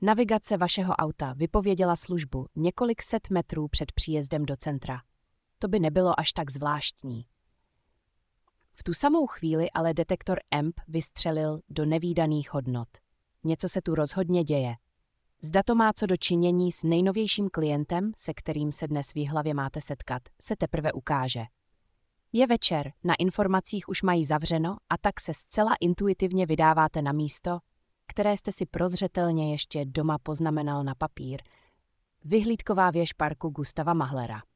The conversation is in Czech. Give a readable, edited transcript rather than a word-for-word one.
Navigace vašeho auta vypověděla službu několik set metrů před příjezdem do centra. To by nebylo až tak zvláštní. V tu samou chvíli ale detektor EMP vystřelil do nevídaných hodnot. Něco se tu rozhodně děje. Zda to má co do činění s nejnovějším klientem, se kterým se dnes v Jihlavě máte setkat, se teprve ukáže. Je večer, na informacích už mají zavřeno a tak se zcela intuitivně vydáváte na místo, které jste si prozřetelně ještě doma poznamenal na papír. Vyhlídková věž parku Gustava Mahlera.